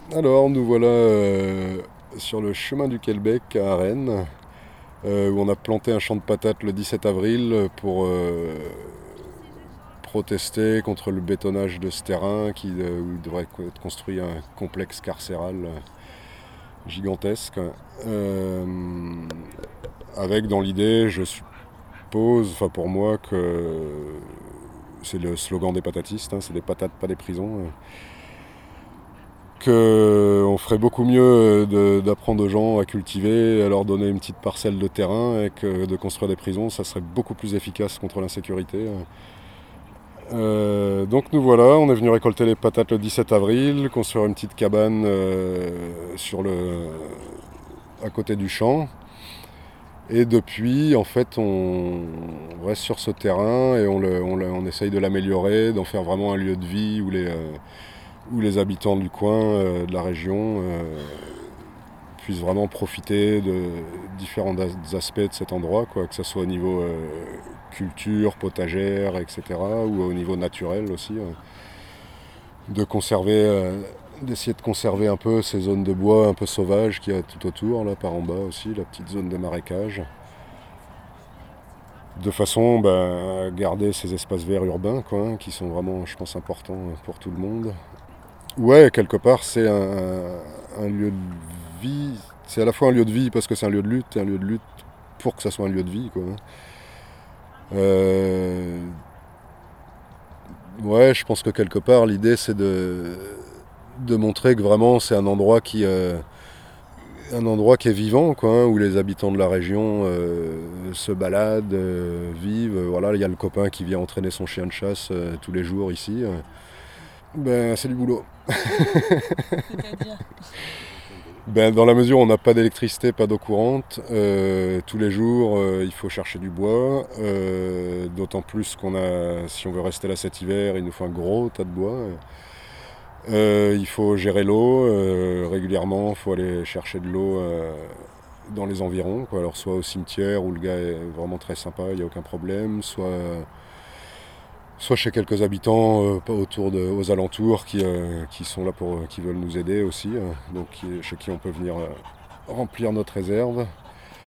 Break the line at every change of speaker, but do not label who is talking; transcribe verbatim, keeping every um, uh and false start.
Alors, nous voilà euh, sur le chemin du Quelbec à Rennes, euh, où on a planté un champ de patates le dix-sept avril pour euh, protester contre le bétonnage de ce terrain qui euh, où il devrait être construit un complexe carcéral euh, gigantesque. Euh, avec dans l'idée, je suppose, enfin pour moi, que c'est le slogan des patatistes, hein, c'est des patates, pas des prisons. euh, qu'on ferait beaucoup mieux de- d'apprendre aux gens à cultiver, à leur donner une petite parcelle de terrain et que de construire des prisons, ça serait beaucoup plus efficace contre l'insécurité. Euh, donc nous voilà, on est venu récolter les patates le dix-sept avril, construire une petite cabane euh, sur le, à côté du champ. Et depuis, en fait, on reste sur ce terrain et on, le- on le- on essaye de l'améliorer, d'en faire vraiment un lieu de vie où les, euh, où les habitants du coin, euh, de la région, euh, puissent vraiment profiter de différents aspects de cet endroit, quoi, que ce soit au niveau euh, culture, potagère, et cetera, ou au niveau naturel aussi, euh, de conserver, euh, d'essayer de conserver un peu ces zones de bois un peu sauvages qu'il y a tout autour, là par en bas aussi, la petite zone des marécages, de façon ben, à garder ces espaces verts urbains, quoi, hein, qui sont vraiment, je pense, importants pour tout le monde. Ouais, quelque part, c'est un, un lieu de vie. C'est à la fois un lieu de vie parce que c'est un lieu de lutte et un lieu de lutte pour que ça soit un lieu de vie, quoi. Euh, ouais, je pense que quelque part, l'idée, c'est de, de montrer que vraiment, c'est un endroit qui, euh, un endroit qui est vivant, quoi, hein, où les habitants de la région euh, se baladent, euh, vivent. Voilà, il y a le copain qui vient entraîner son chien de chasse euh, tous les jours ici. Ben, c'est du boulot.
C'est-à-dire,
Ben, dans la mesure où on n'a pas d'électricité, pas d'eau courante, euh, tous les jours euh, il faut chercher du bois. Euh, d'autant plus qu'on a, si on veut rester là cet hiver, il nous faut un gros tas de bois. Euh, il faut gérer l'eau euh, régulièrement, il faut aller chercher de l'eau euh, dans les environs, quoi. Alors soit au cimetière où le gars est vraiment très sympa, il n'y a aucun problème, soit, soit chez quelques habitants euh, pas autour de, aux alentours qui, euh, qui sont là pour, qui veulent nous aider aussi, euh, donc qui- chez qui on peut venir euh, remplir notre réserve.